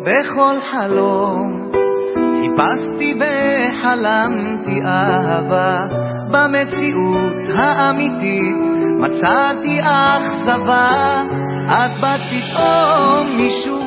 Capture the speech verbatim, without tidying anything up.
בכל חלום חיפשתי וחלמתי אהבה, במציאות האמיתית מצאתי אכזבה. את באת פתאום משום